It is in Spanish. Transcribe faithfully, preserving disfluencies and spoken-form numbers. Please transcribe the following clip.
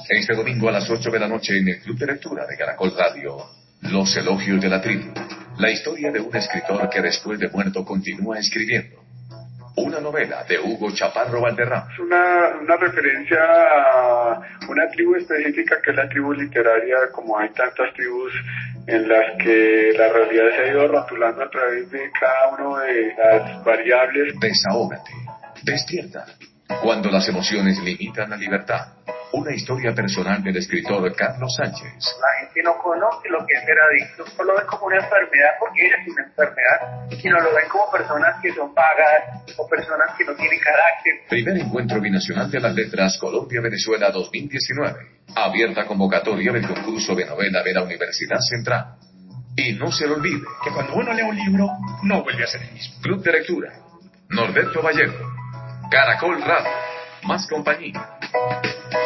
Este domingo a las ocho de la noche en el Club de Lectura de Caracol Radio, Los Elogios de la Tribu. La historia de un escritor que después de muerto continúa escribiendo. Una novela de Hugo Chaparro Valderrama. Es una, una referencia a una tribu específica que es la tribu literaria, como hay tantas tribus en las que la realidad se ha ido rotulando a través de cada una de las variables. Desahógate, despierta, cuando las emociones limitan la libertad. Una historia personal del escritor Carlos Sánchez. La gente no conoce lo que es ser adicto, no lo ven como una enfermedad porque es una enfermedad, sino lo ven como personas que son vagas o personas que no tienen carácter. Primer encuentro binacional de las letras Colombia-Venezuela dos mil diecinueve. Abierta convocatoria del concurso de novela de la Universidad Central. Y no se lo olvide que cuando uno lee un libro, no vuelve a ser el mismo. Club de Lectura, Norberto Vallejo, Caracol Radio, más compañía.